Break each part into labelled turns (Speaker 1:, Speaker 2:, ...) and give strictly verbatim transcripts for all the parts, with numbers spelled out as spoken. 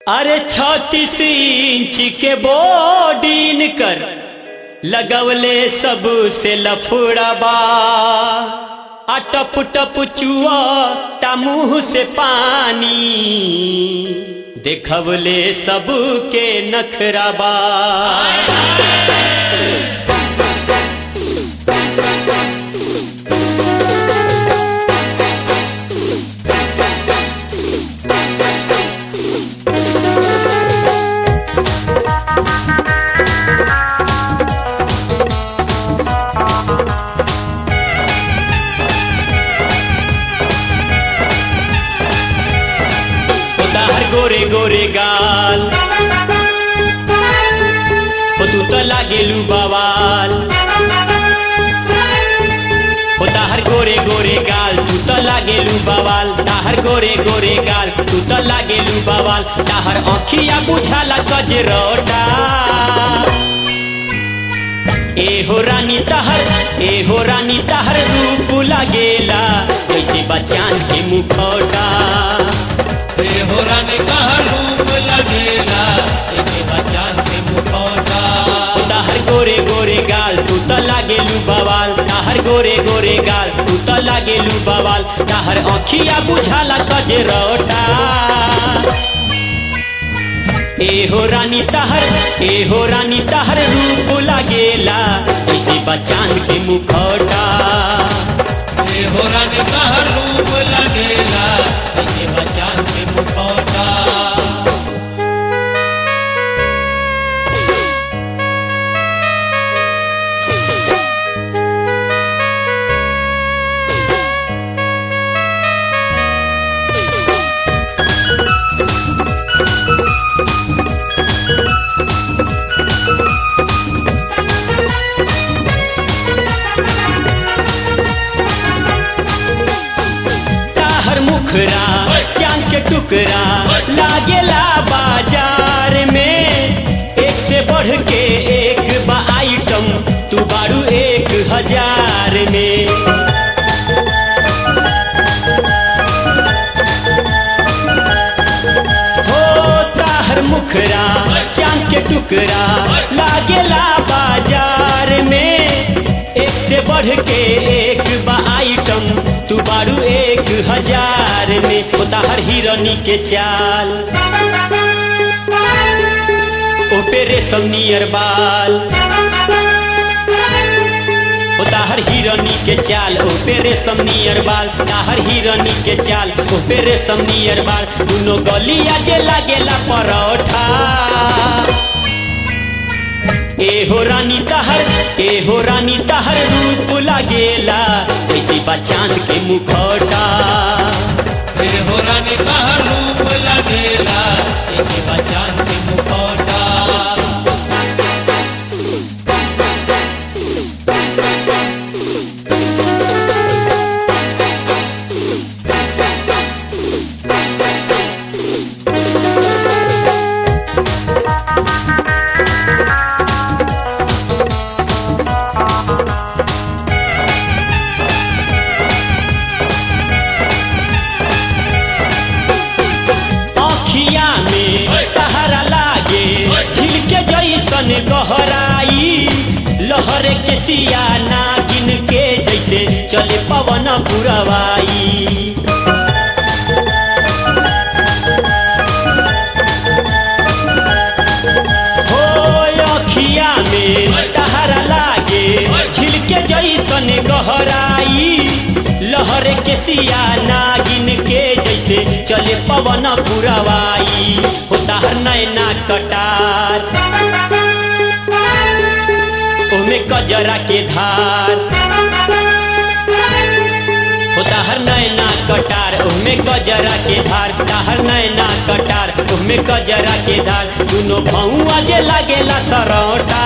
Speaker 1: अरे छत्तीस इंच के बोडीन कर लगवले सब से लफड़ाबा आ टप टप चुआ ता मुँह से पानी देखवले सब के नखराबा। गोरे गोरे गाल हो तू तो लागेलू बवाल, हो ताहर गोरे गोरे गाल तू तो लागेलू बवाल, ताहर गोरे गोरे गाल तू तो लागेलू बवाल, ताहर आँखिया बुझाला गजरोटा। ए हो रानी ताहर ए हो रानी ताहर रूप लागेला जैसे बचान के मुखौटा।
Speaker 2: ए हो रानी ताहर रूप लगेला जैसे बचान के मुखौटा।
Speaker 1: ताहर गोरे गोरे गाल तू तो लागेलू बवाल, ताहर गोरे गोरे गाल तू तो लागेलू बवाल, ताहर आँखिया बुझाला गजरोटा। ए हो रानी ताहर ए हो रानी ताहर रूप लागेला जैसे बचान के मुखौटा।
Speaker 2: ए हो रानी ताहर रूप लगेला जैसे बचान के मुखौटा।
Speaker 1: चांद के टुकड़ा लागेला बाजार में, एक से बढ़ के एक बा आइटम तू बारू एक हजार में। हो ताहर मुखरा चांद के टुकड़ा लागेला बाजार में, एक से बढ़ के एक बा आइटम तू बारू एक हजार में। हो ताहर हिरनी के चाल ओ पे रेशम नियर बाल, हो ताहर हिरनी के चाल ओ पे रेशम नियर बाल, ताहर हिरनी के चाल ओ पे रेशम नियर बाल, दुनो गलिया जे लागेला परोठा। ए हो रानी ताहर ए हो रानी ताहर रूप लागेला जैसे बचान के मुखौटा।
Speaker 2: ए हो रानी ताहर रूप लगेला जैसे बचान के मुखौटा।
Speaker 1: गहराई लहरे के सिया नागिन के जैसे चले पवन पुरवाई। हो अखिया में तहरा लागे झिलके जैसन गहराई, लहरे के सिया नागिन के जैसे चले पवन पुरवाई। हो ताहर नैना कटार ओमे कजरा के धार, हो ताहर नैना कटार ओमे कजरा के धार, ताहर नैना कटार ओमे कजरा के धार, दुनो भौआ जे लागेला सरोटा।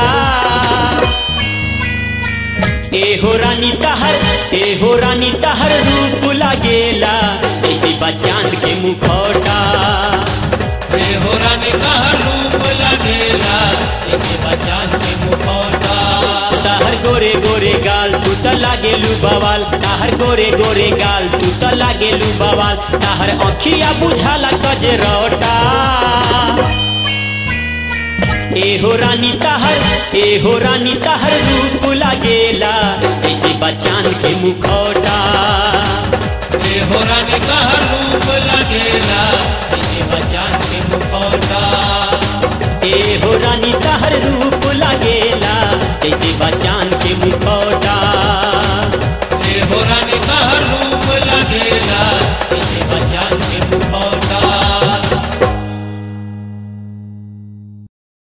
Speaker 1: ए हो रानी ताहर ए हो रानी ताहर रूप लागेला जैसे बचान के मुखौटा।
Speaker 2: ए हो रानी ताहर रूप लगेला जैसे बचान के मुखौटा।
Speaker 1: ताहर गोरे गोरे गाल तू तो लागेलू बवाल, ताहर गोरे गोरे गाल तू तो लागेलू बवाल, ताहर आँखिया बुझाला गजरोटा। ए हो रानी तहर ए हो रानी तहर रूप लागेला जैसे बचान के मुखौटा।
Speaker 2: ए हो रानी तहर रूप लागेला जैसे बचान के मुखौटा।
Speaker 1: ए हो रानी तहर रूप लागेला जैसे बचान के मुखौटा।
Speaker 2: ए हो रानी तहर रूप लागेला